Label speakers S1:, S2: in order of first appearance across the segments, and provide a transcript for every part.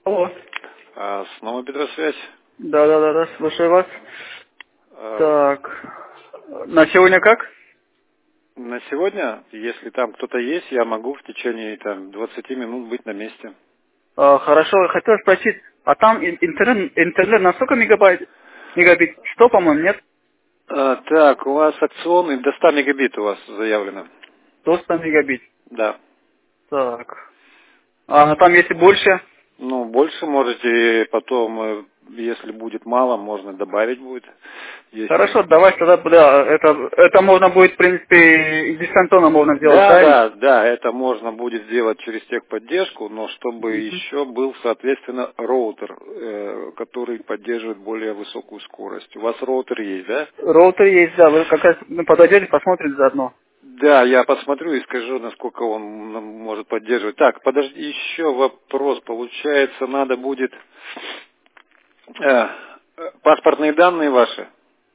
S1: Алло.
S2: Снова Петросвязь.
S1: Да, слушаю вас. Так, на сегодня как?
S2: На сегодня, если там кто-то есть, я могу в течение 20 минут быть на месте.
S1: Хорошо, хотел спросить, а там интернет на сколько мегабит? 100, по-моему, нет?
S2: Так, у вас акционный до 100 мегабит у вас заявлено.
S1: До 100 мегабит.
S2: Да.
S1: Так. А там если больше?
S2: Ну, больше можете потом, если будет мало, можно добавить будет. Если...
S1: Хорошо, давай тогда, да, это можно будет, в принципе, и дистанционно можно сделать, правильно?
S2: Да, это можно будет сделать через техподдержку, но чтобы еще был, соответственно, роутер, который поддерживает более высокую скорость. У вас роутер есть, да?
S1: Роутер есть, да, вы как раз подойдете, посмотрите заодно.
S2: Да, я посмотрю и скажу, насколько он может поддерживать. Так, подожди, еще вопрос. Получается, надо будет паспортные данные ваши?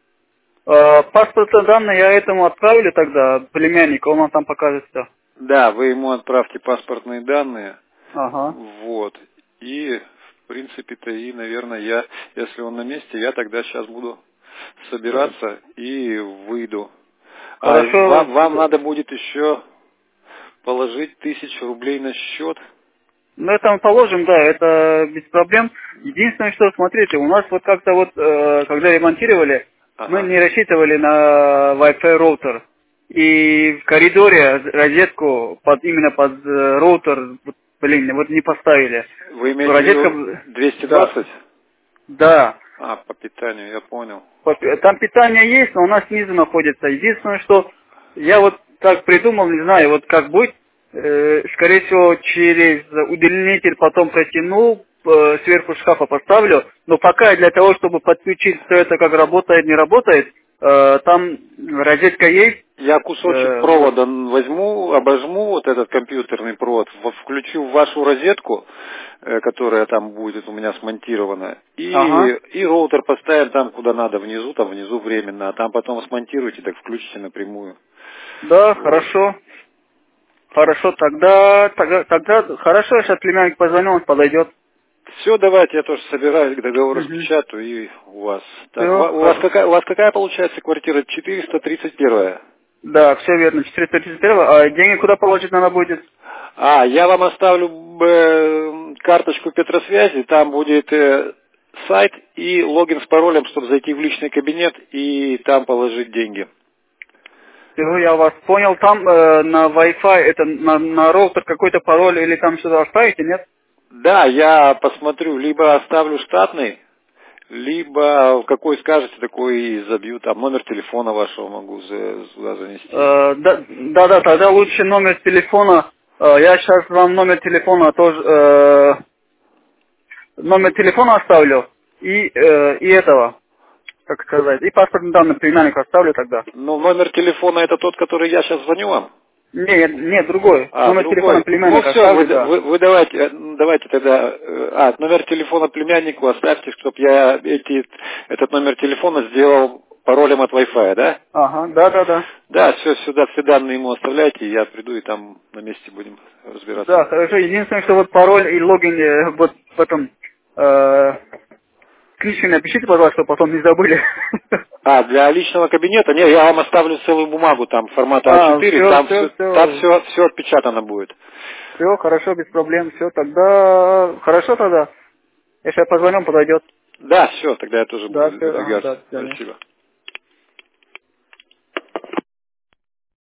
S1: Паспортные данные я этому отправлю тогда, племяннику, он вам там покажет все.
S2: Да, вы ему отправьте паспортные данные.
S1: Ага.
S2: Вот. И, в принципе-то, и, наверное, если он на месте, я тогда сейчас буду собираться и выйду.
S1: Хорошо.
S2: Вам надо будет еще положить 1000 рублей на счет.
S1: Ну, это мы положим, да, это без проблем. Единственное, что, смотрите, у нас вот как-то вот, когда ремонтировали, мы
S2: Ага.
S1: не рассчитывали на Wi-Fi роутер. И в коридоре розетку именно под роутер, вот не поставили.
S2: Вы имеете в
S1: Розетка,
S2: виду
S1: да,
S2: 220?
S1: да.
S2: По питанию, я понял.
S1: Там питание есть, но у нас снизу находится. Единственное, что я вот так придумал, не знаю, вот как будет, скорее всего, через удлинитель потом протяну, сверху шкафа поставлю, но пока для того, чтобы подключить все это, как работает, не работает, там розетка есть.
S2: Я кусочек провода возьму, обожму вот этот компьютерный провод, включу в вашу розетку, которая там будет у меня смонтирована,
S1: Ага.
S2: и роутер поставим там, куда надо, там внизу временно, а там потом смонтируйте, так включите напрямую.
S1: Да,
S2: Вот.
S1: хорошо. Хорошо, тогда хорошо, я сейчас племянник позвоню, он подойдет.
S2: Все, давайте, я тоже собираюсь, к договору распечатаю, и у вас. Так,
S1: Все.
S2: у вас какая получается квартира? 431?
S1: Да, все верно, 431. А деньги куда положить надо будет?
S2: Я вам оставлю карточку Петросвязи, там будет сайт и логин с паролем, чтобы зайти в личный кабинет и там положить деньги.
S1: Все, я вас понял. Там на Wi-Fi, это на роутер какой-то пароль или там что-то оставите, нет?
S2: Да, я посмотрю, либо оставлю штатный, либо какой скажете, такой и забью, там номер телефона вашего могу сюда занести.
S1: Да, тогда лучше номер телефона. Я сейчас вам номер телефона тоже, номер телефона оставлю и этого, как сказать, и паспортные данные племянника оставлю тогда.
S2: Ну, номер телефона это тот, который я сейчас звоню вам?
S1: Нет, другой. Номер телефона
S2: Другой. Ну
S1: племянника
S2: все,
S1: оставлю, да.
S2: вы давайте тогда, номер телефона племяннику оставьте, чтобы я этот номер телефона сделал паролем от Wi-Fi, да?
S1: Ага, да.
S2: Да, все данные ему оставляйте, я приду и там на месте будем разбираться.
S1: Да, хорошо. Единственное, что вот пароль и логин вот в этом книжке напишите, пожалуйста, чтобы потом не забыли.
S2: Для личного кабинета? Не, я вам оставлю целую бумагу там формата А4, там все отпечатано будет.
S1: Все, хорошо, без проблем. Все, тогда хорошо тогда. Я сейчас позвоню, подойдет.
S2: Да, все, тогда я тоже буду
S1: Да, все,
S2: выдвигаться.
S1: да, до свидания.
S2: Спасибо.